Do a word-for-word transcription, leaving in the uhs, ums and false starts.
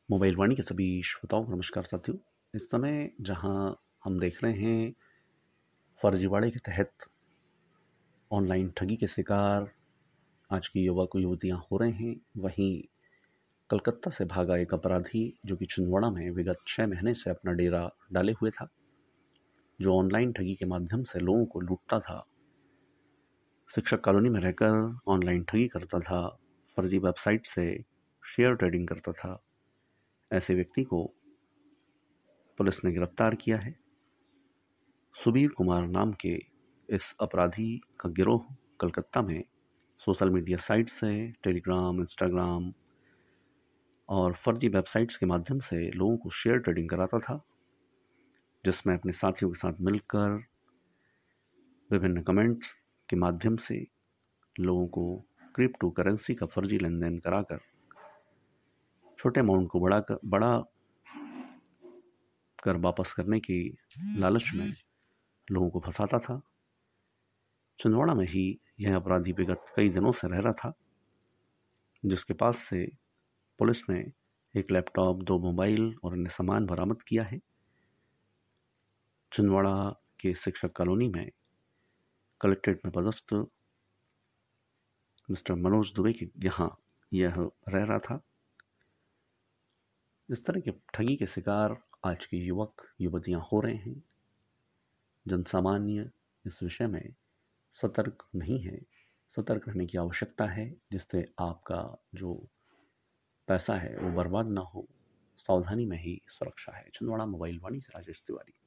Mobile वाणी के सभी श्रोताओं को नमस्कार साथियों। इस समय जहां हम देख रहे हैं फर्जीवाड़े के तहत ऑनलाइन ठगी के शिकार आज की युवक युवतियां हो रहे हैं, वहीं कलकत्ता से भागा एक अपराधी जो कि छिंदवाड़ा में विगत छः महीने से अपना डेरा डाले हुए था, जो ऑनलाइन ठगी के माध्यम से लोगों को लूटता था, शिक्षक कॉलोनी में रहकर ऑनलाइन ठगी करता था, फर्जी वेबसाइट से शेयर ट्रेडिंग करता था। ऐसे व्यक्ति को पुलिस ने गिरफ्तार किया है। सुबीर कुमार नाम के इस अपराधी का गिरोह कलकत्ता में सोशल मीडिया साइट से टेलीग्राम, इंस्टाग्राम और फर्जी वेबसाइट्स के माध्यम से लोगों को शेयर ट्रेडिंग कराता था, जिसमें अपने साथियों के साथ मिलकर विभिन्न कमेंट्स के माध्यम से लोगों को क्रिप्टो करेंसी का फर्जी लेन देन कराकर छोटे अमाउंट को बड़ा कर बड़ा कर वापस करने की लालच में लोगों को फंसाता था। छिंदवाड़ा में ही यह अपराधी विगत कई दिनों से रह रहा था, जिसके पास से पुलिस ने एक लैपटॉप, दो मोबाइल और अन्य सामान बरामद किया है। छिंदवाड़ा के शिक्षक कॉलोनी में कलेक्ट्रेट में पदस्थ मिस्टर मनोज दुबे के यहाँ यह रह रहा था। इस तरह के ठगी के शिकार आज के युवक युवतियां हो रहे हैं। जनसामान्य इस विषय में सतर्क नहीं है। सतर्क रहने की आवश्यकता है, जिससे आपका जो पैसा है वो बर्बाद ना हो। सावधानी में ही सुरक्षा है। छिंदवाड़ा मोबाइल वाणी से राजेश तिवारी।